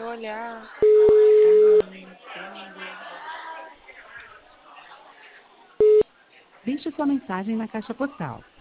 eu olhar. Deixe sua mensagem na caixa postal